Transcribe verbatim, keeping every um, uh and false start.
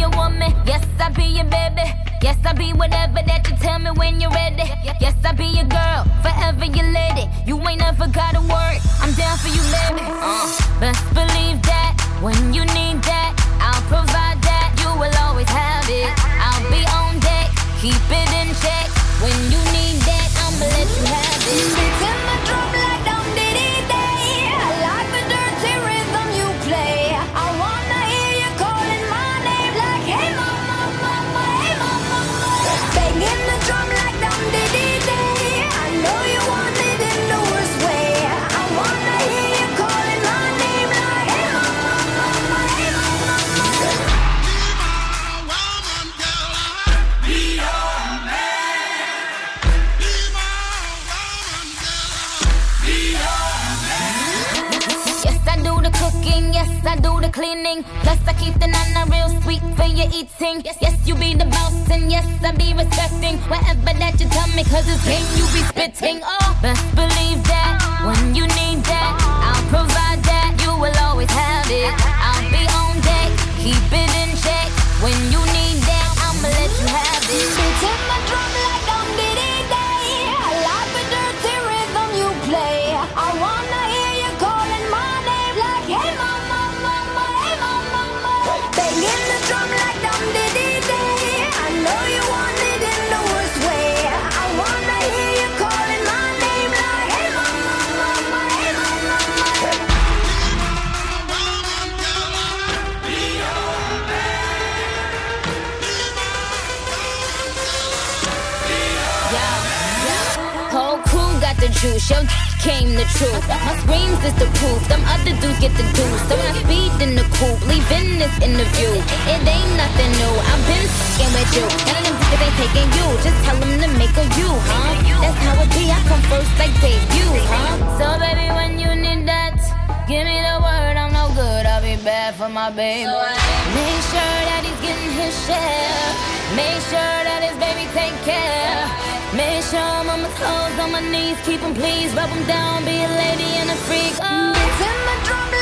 your woman. Yes, I be your baby. Yes, I be whatever that you tell me when you're ready. Yes, I be your girl, forever your lady. You ain't never gotta worry, I'm down for you, baby. Uh, best believe that when you need that, I'll provide that. You will always have it. I'll be on deck, keep it in check. When you need that, I'ma let you have it. Beats in my drum like dum diddy day. I like the dirty rhythm you play. I wanna hear you calling my name like, hey mama, mama, hey mama, mama. Banging the drum like dum diddy day. I know you want it in the worst way. I wanna hear you calling my name like, hey mama, mama, hey mama, mama. Be my woman, girl. Be your man. Be my woman, girl. Be your man. Yes, I do the cooking, yes, I do the cleaning. Plus, I keep the nana real sweet for your eating. Yes, yes, you be the boss, and yes, I be respecting whatever that you tell me, cause it's game you be spitting. Oh, best believe that when you need that, I'll provide that. You will always have it. I'll be on deck, keep it in check. When you need that, I'ma let you have it. Beats in my drum like dum diddy day. I like the dirty rhythm you play. I wanna hear you calling my name like, hey mama, mama, hey mama, mama. Banging the drum like dum diddy day. I know you want it in the worst way. I wanna hear you calling my name like, hey mama, mama, hey mama, mama. Woman, girl. Be your Whole crew got the juice, yo came the truth. My screams is the proof, them other dudes get the juice. So when I speed in the coupe, leaving this interview, it ain't nothing new. I've been f***ing with you, none of them niggas ain't taking you. Just tell them to make a you, huh? That's how it be, I come first like debut, huh? So baby, when you need that, give me the word, I'm no good, I'll be bad for my baby. Make sure that he's getting his share. Make sure that his baby take care. Make sure I'm on my toes, on my knees, keep him please, rub him down, be a lady and a freak. Oh. Beats in my drum